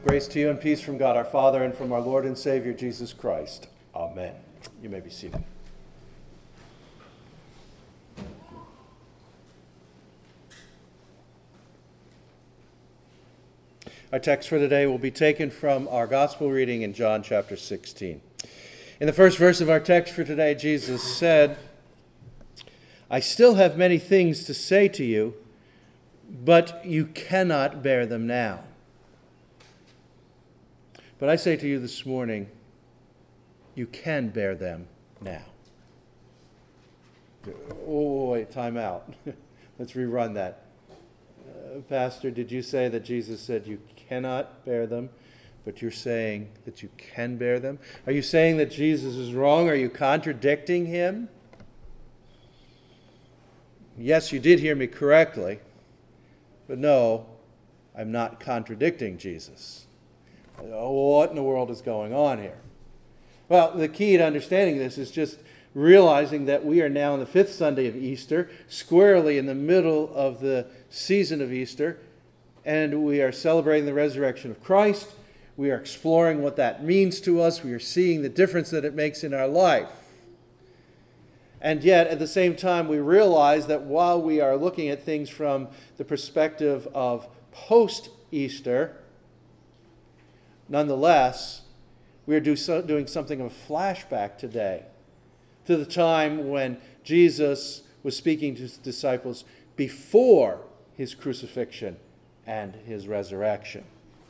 Grace to you and peace from God our Father and from our Lord and Savior Jesus Christ. Amen. You may be seated. Our text for today will be taken from our gospel reading in John chapter 16. In the first verse of our text for today, Jesus said, "I still have many things to say to you, but you cannot bear them now. But I say to you this morning, you can bear them now." Oh, wait, time out. Let's rerun that. Pastor, did you say that Jesus said you cannot bear them, but you're saying that you can bear them? Are you saying that Jesus is wrong? Are you contradicting him? Yes, you did hear me correctly, but no, I'm not contradicting Jesus. What in the world is going on here? Well, the key to understanding this is just realizing that we are now on the fifth Sunday of Easter, squarely in the middle of the season of Easter, and we are celebrating the resurrection of Christ. We are exploring what that means to us. We are seeing the difference that it makes in our life. And yet, at the same time, we realize that while we are looking at things from the perspective of post-Easter, nonetheless, we are doing something of a flashback today to the time when Jesus was speaking to his disciples before his crucifixion and his resurrection.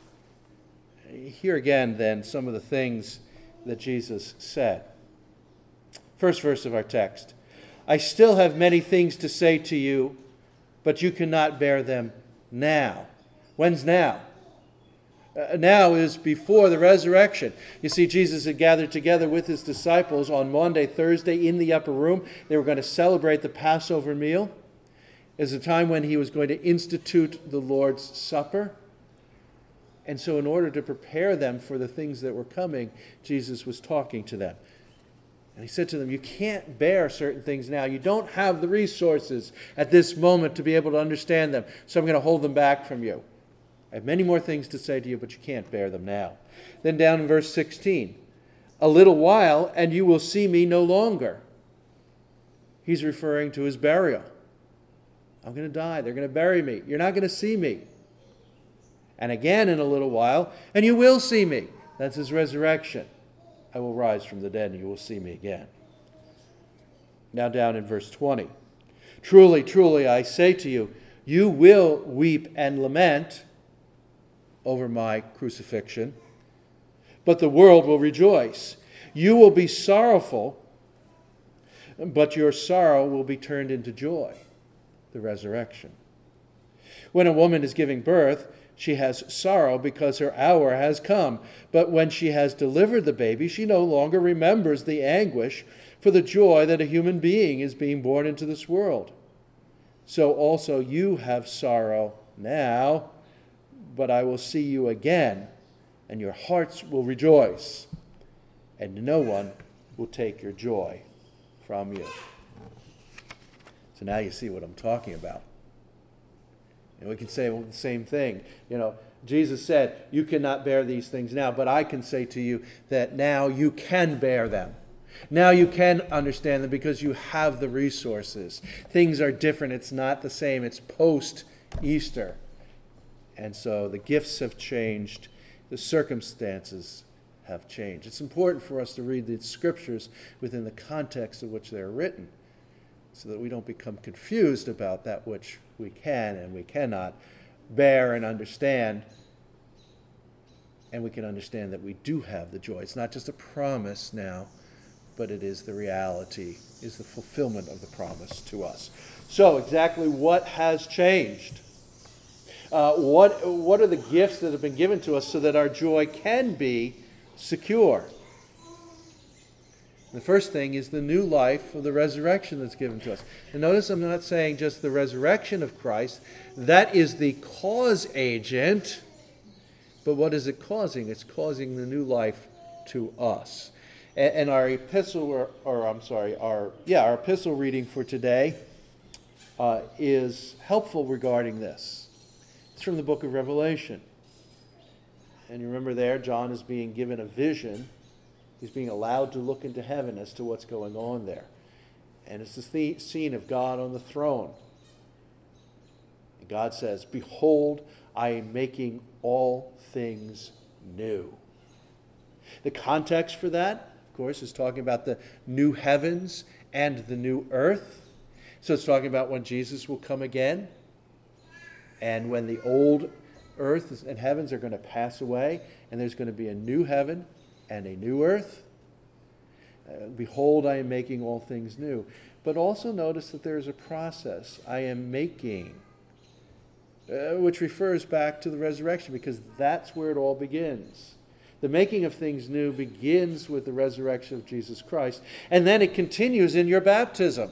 Here again, then, some of the things that Jesus said. First verse of our text. "I still have many things to say to you, but you cannot bear them now." When's now? Now is before the resurrection. You see, Jesus had gathered together with his disciples on Maundy, Thursday in the upper room. They were going to celebrate the Passover meal. It's a time when he was going to institute the Lord's Supper. And so in order to prepare them for the things that were coming, Jesus was talking to them. And he said to them, you can't bear certain things now. You don't have the resources at this moment to be able to understand them. So I'm going to hold them back from you. I have many more things to say to you, but you can't bear them now. Then down in verse 16, "A little while, and you will see me no longer." He's referring to his burial. I'm going to die. They're going to bury me. You're not going to see me. And again in a little while, and you will see me. That's his resurrection. I will rise from the dead, and you will see me again. Now down in verse 20. "Truly, truly, I say to you, you will weep and lament over my crucifixion, but the world will rejoice. You will be sorrowful, but your sorrow will be turned into joy." The resurrection. "When a woman is giving birth, she has sorrow because her hour has come. But when she has delivered the baby, she no longer remembers the anguish for the joy that a human being is being born into this world. So also you have sorrow now, but I will see you again, and your hearts will rejoice, and no one will take your joy from you." So now you see what I'm talking about. And we can say, well, the same thing. Jesus said, you cannot bear these things now, but I can say to you that now you can bear them. Now you can understand them because you have the resources. Things are different. It's not the same. It's post-Easter. And so the gifts have changed. The circumstances have changed. It's important for us to read the scriptures within the context of which they're written, so that we don't become confused about that which we can and we cannot bear and understand. And we can understand that we do have the joy. It's not just a promise now, but it is the reality, is the fulfillment of the promise to us. So exactly what has changed? What are the gifts that have been given to us so that our joy can be secure? The first thing is the new life of the resurrection that's given to us. And notice I'm not saying just the resurrection of Christ. That is the cause agent. But what is it causing? It's causing the new life to us. And our epistle, our epistle reading for today is helpful regarding this. It's from the book of Revelation. And you remember there, John is being given a vision. He's being allowed to look into heaven as to what's going on there. And it's the scene of God on the throne. And God says, "Behold, I am making all things new." The context for that, of course, is talking about the new heavens and the new earth. So it's talking about when Jesus will come again, and when the old earth and heavens are going to pass away, and there's going to be a new heaven and a new earth. Behold, I am making all things new. But also notice that there is a process. I am making, which refers back to the resurrection, because that's where it all begins. The making of things new begins with the resurrection of Jesus Christ, and then it continues in your baptism.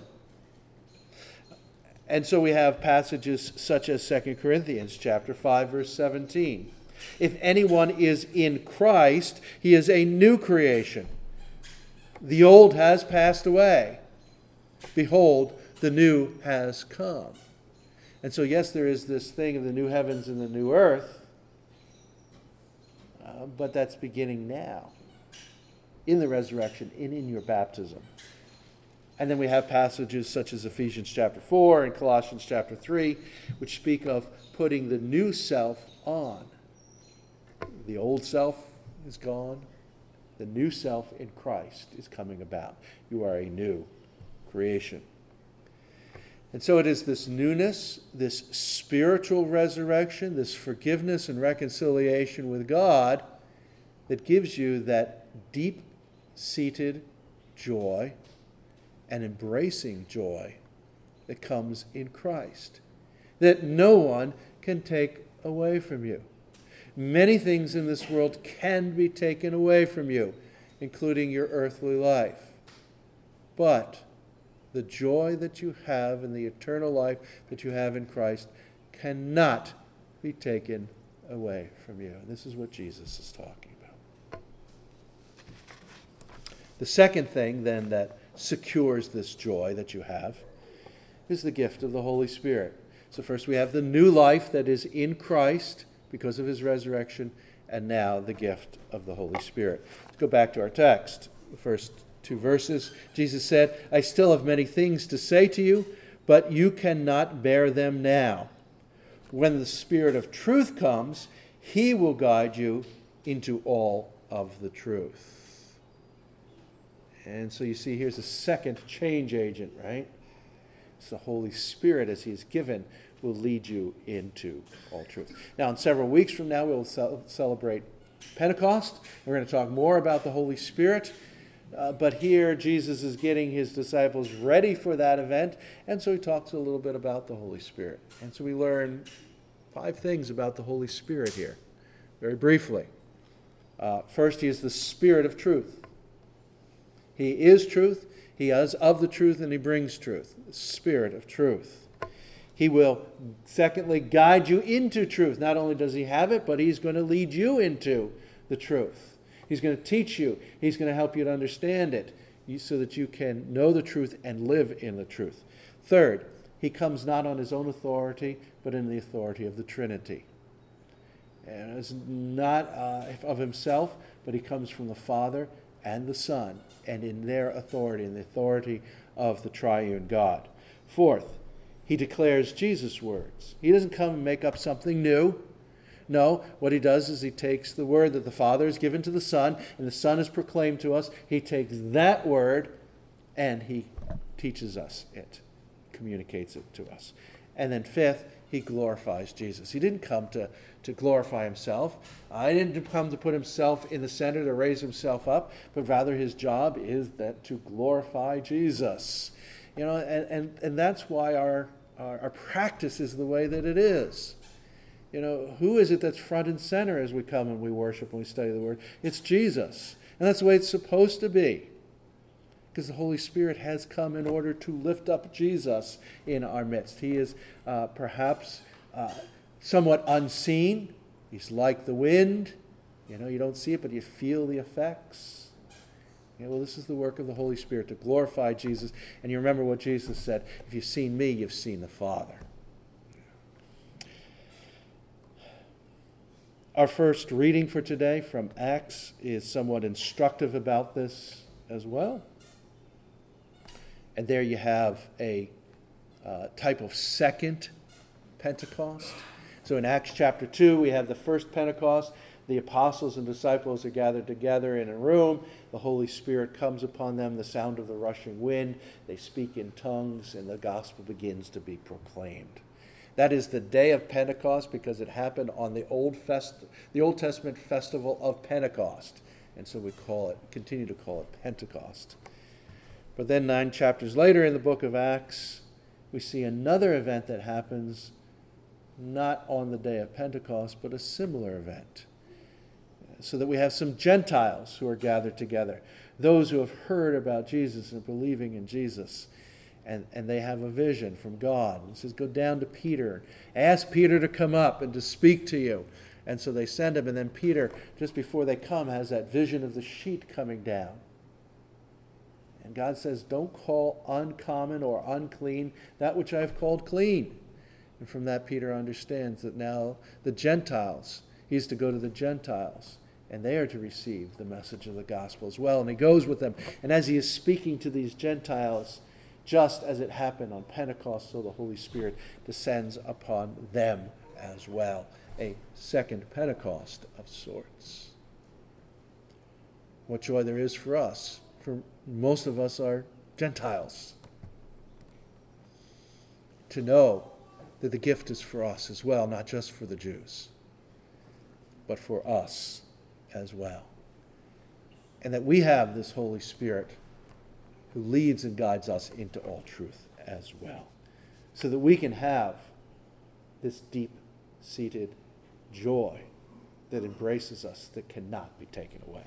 And so we have passages such as 2 Corinthians chapter 5, verse 17. If anyone is in Christ, he is a new creation. The old has passed away. Behold, the new has come. And so, yes, there is this thing of the new heavens and the new earth, but that's beginning now, in the resurrection, in your baptism. And then we have passages such as Ephesians chapter 4 and Colossians chapter 3, which speak of putting the new self on. The old self is gone. The new self in Christ is coming about. You are a new creation. And so it is this newness, this spiritual resurrection, this forgiveness and reconciliation with God that gives you that deep-seated joy and embracing joy that comes in Christ, that no one can take away from you. Many things in this world can be taken away from you, including your earthly life. But the joy that you have and the eternal life that you have in Christ cannot be taken away from you. And this is what Jesus is talking about. The second thing, then, that secures this joy that you have is the gift of the Holy Spirit. So first we have the new life that is in Christ because of his resurrection, and now the gift of the Holy Spirit. Let's go back to our text. The first two verses. Jesus said, "I still have many things to say to you, but you cannot bear them now. When the Spirit of truth comes, he will guide you into all of the truth." And so you see, here's a second change agent, right? It's the Holy Spirit, as he is given, will lead you into all truth. Now, in several weeks from now, we'll celebrate Pentecost. We're going to talk more about the Holy Spirit. But here, Jesus is getting his disciples ready for that event. And so he talks a little bit about the Holy Spirit. And so we learn 5 things about the Holy Spirit here, very briefly. First, he is the Spirit of truth. He is truth, he is of the truth, and he brings truth. The Spirit of truth. He will, secondly, guide you into truth. Not only does he have it, but he's going to lead you into the truth. He's going to teach you. He's going to help you to understand it so that you can know the truth and live in the truth. Third, he comes not on his own authority, but in the authority of the Trinity. And it's not of himself, but he comes from the Father and the Son, and in their authority, in the authority of the triune God. Fourth, he declares Jesus' words. He doesn't come and make up something new. No, what he does is he takes the word that the Father has given to the Son, and the Son has proclaimed to us. He takes that word and he teaches us it, communicates it to us. And then fifth, he glorifies Jesus. He didn't come to glorify himself. He didn't come to put himself in the center, to raise himself up, but rather his job is that to glorify Jesus. You know, and that's why our practice is the way that it is. You know, who is it that's front and center as we come and we worship and we study the Word? It's Jesus. And that's the way it's supposed to be. Because the Holy Spirit has come in order to lift up Jesus in our midst. He is perhaps somewhat unseen. He's like the wind. You know, you don't see it, but you feel the effects. You know, well, this is the work of the Holy Spirit, to glorify Jesus. And you remember what Jesus said, if you've seen me, you've seen the Father. Our first reading for today from Acts is somewhat instructive about this as well. And there you have a type of second Pentecost. So in Acts chapter 2, we have the first Pentecost. The apostles and disciples are gathered together in a room. The Holy Spirit comes upon them, the sound of the rushing wind. They speak in tongues, and the gospel begins to be proclaimed. That is the day of Pentecost because it happened on the Old Testament festival of Pentecost. And so we continue to call it Pentecost. But then 9 chapters later in the book of Acts, we see another event that happens not on the day of Pentecost, but a similar event. So that we have some Gentiles who are gathered together, those who have heard about Jesus and believing in Jesus. And they have a vision from God. It says, go down to Peter. Ask Peter to come up and to speak to you. And so they send him. And then Peter, just before they come, has that vision of the sheet coming down. And God says, don't call uncommon or unclean that which I have called clean. And from that, Peter understands that now the Gentiles, he's to go to the Gentiles. And they are to receive the message of the gospel as well. And he goes with them. And as he is speaking to these Gentiles, just as it happened on Pentecost, so the Holy Spirit descends upon them as well. A second Pentecost of sorts. What joy there is for us. For most of us are Gentiles. To know that the gift is for us as well, not just for the Jews, but for us as well. And that we have this Holy Spirit who leads and guides us into all truth as well. So that we can have this deep-seated joy that embraces us, that cannot be taken away.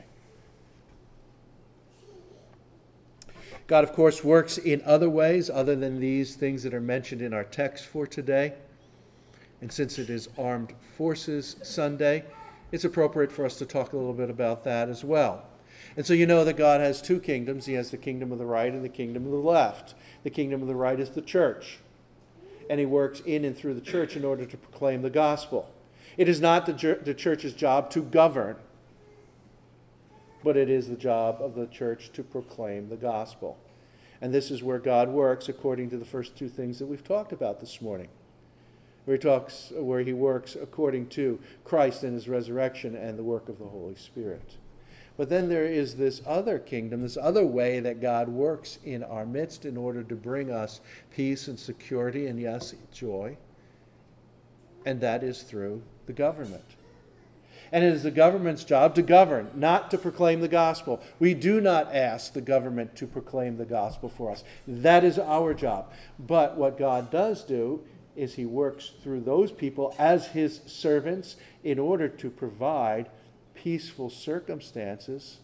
God, of course, works in other ways other than these things that are mentioned in our text for today. And since it is Armed Forces Sunday, it's appropriate for us to talk a little bit about that as well. And so you know that God has two kingdoms. He has the kingdom of the right and the kingdom of the left. The kingdom of the right is the church. And he works in and through the church in order to proclaim the gospel. It is not the church's job to govern, but it is the job of the church to proclaim the gospel. And this is where God works according to the first two things that we've talked about this morning. Where he works according to Christ and his resurrection and the work of the Holy Spirit. But then there is this other kingdom, this other way that God works in our midst in order to bring us peace and security and, yes, joy. And that is through the government. And it is the government's job to govern, not to proclaim the gospel. We do not ask the government to proclaim the gospel for us. That is our job. But what God does do is he works through those people as his servants in order to provide peaceful circumstances,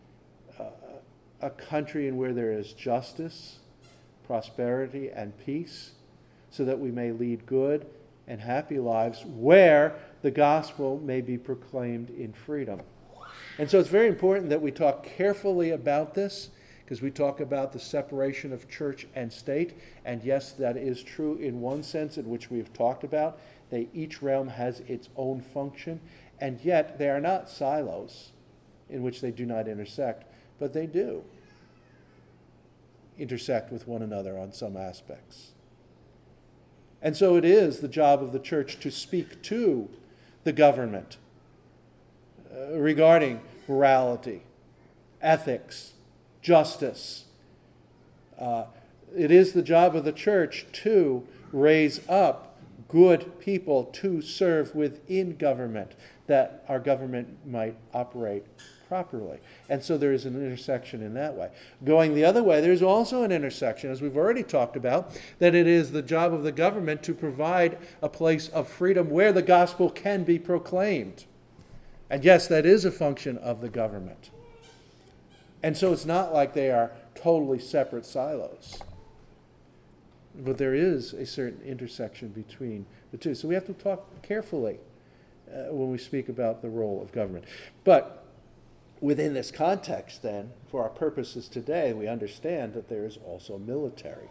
a country in where there is justice, prosperity, and peace, so that we may lead good and happy lives where the gospel may be proclaimed in freedom. And so it's very important that we talk carefully about this, because we talk about the separation of church and state. And yes, that is true in one sense in which we have talked about. Each realm has its own function, and yet they are not silos in which they do not intersect, but they do intersect with one another on some aspects. And so it is the job of the church to speak to the government regarding morality, ethics, justice. It is the job of the church to raise up good people to serve within government, that our government might operate properly. And so there is an intersection in that way. Going the other way, there's also an intersection, as we've already talked about, that it is the job of the government to provide a place of freedom where the gospel can be proclaimed. And yes, that is a function of the government. And so it's not like they are totally separate silos. But there is a certain intersection between the two. So we have to talk carefully when we speak about the role of government. But within this context, then, for our purposes today, we understand that there is also military.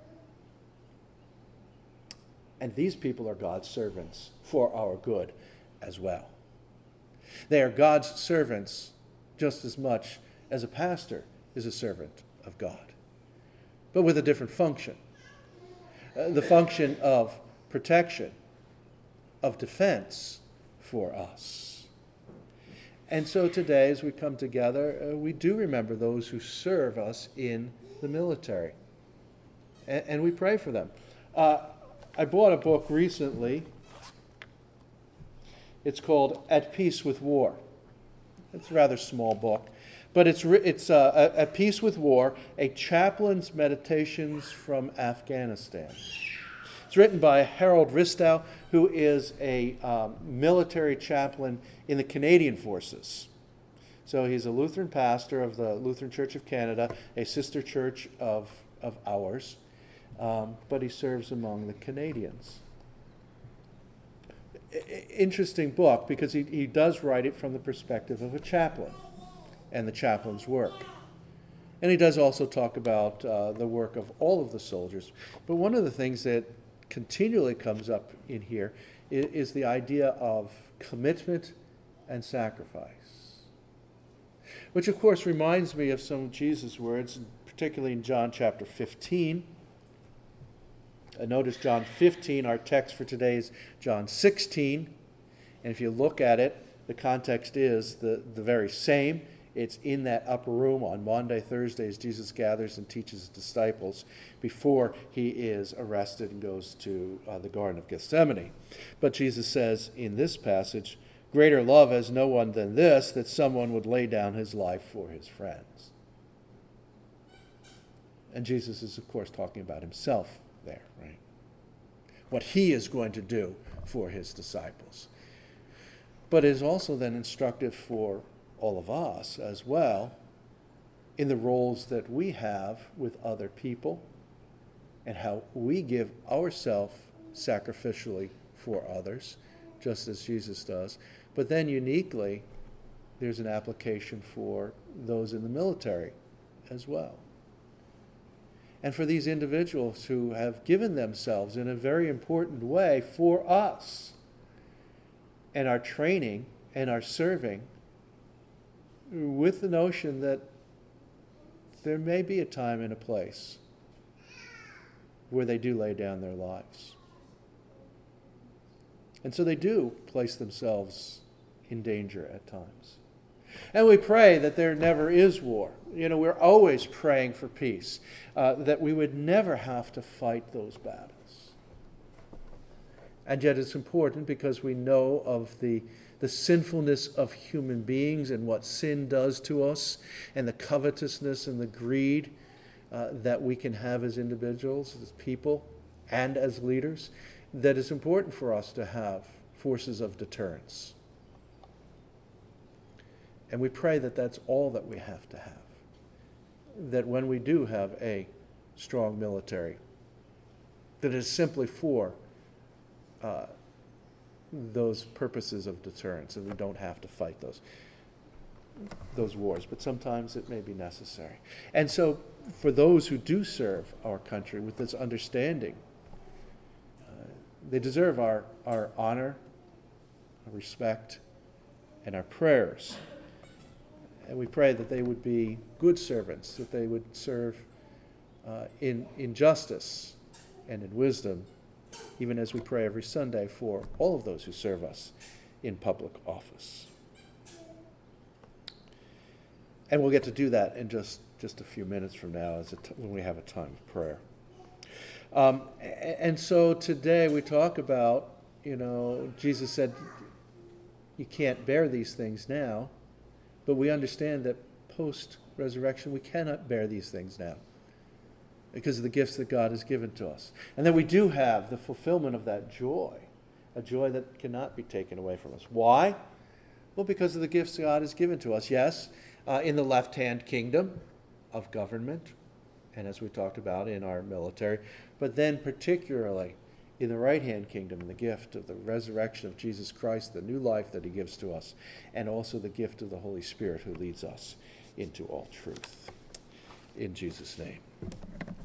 And these people are God's servants for our good. as well. They are God's servants just as much as a pastor is a servant of God, but with a different function. The function of protection, of defense for us. And so today, as we come together, we do remember those who serve us in the military. And we pray for them. I bought a book recently. It's called At Peace with War. It's a rather small book. But it's At Peace with War, a chaplain's meditations from Afghanistan. It's written by Harold Ristow, who is a military chaplain in the Canadian Forces. So he's a Lutheran pastor of the Lutheran Church of Canada, a sister church of ours, but he serves among the Canadians. Interesting book, because he does write it from the perspective of a chaplain and the chaplain's work. And he does also talk about the work of all of the soldiers. But one of the things that continually comes up in here is the idea of commitment and sacrifice, which of course reminds me of some of Jesus' words, particularly in John chapter 15. Notice John 15, our text for today is John 16. And if you look at it, the context is the very same. It's in that upper room on Maundy, Thursdays, Jesus gathers and teaches his disciples before he is arrested and goes to the Garden of Gethsemane. But Jesus says in this passage, "Greater love has no one than this, that someone would lay down his life for his friends." And Jesus is, of course, talking about himself there, right? What he is going to do for his disciples. But it is also then instructive for all of us as well in the roles that we have with other people and how we give ourselves sacrificially for others, just as Jesus does. But then uniquely, there's an application for those in the military as well. And for these individuals who have given themselves in a very important way for us and are training and are serving with the notion that there may be a time and a place where they do lay down their lives. And so they do place themselves in danger at times. And we pray that there never is war. We're always praying for peace, that we would never have to fight those battles. And yet it's important because we know of the sinfulness of human beings and what sin does to us, and the covetousness and the greed that we can have as individuals, as people, and as leaders, that it's important for us to have forces of deterrence. And we pray that that's all that we have to have. That when we do have a strong military, that it is simply for those purposes of deterrence, and we don't have to fight those wars, but sometimes it may be necessary. And so for those who do serve our country with this understanding, they deserve our honor, our respect, and our prayers. And we pray that they would be good servants, that they would serve in justice and in wisdom, even as we pray every Sunday for all of those who serve us in public office. And we'll get to do that in just a few minutes from now when we have a time of prayer. And so today we talk about, Jesus said, you can't bear these things now, but we understand that post-resurrection we cannot bear these things now, because of the gifts that God has given to us. And then we do have the fulfillment of that joy, a joy that cannot be taken away from us. Why? Well, because of the gifts God has given to us. Yes, in the left-hand kingdom of government, and as we talked about in our military, but then particularly in the right-hand kingdom, the gift of the resurrection of Jesus Christ, the new life that he gives to us, and also the gift of the Holy Spirit who leads us into all truth. In Jesus' name.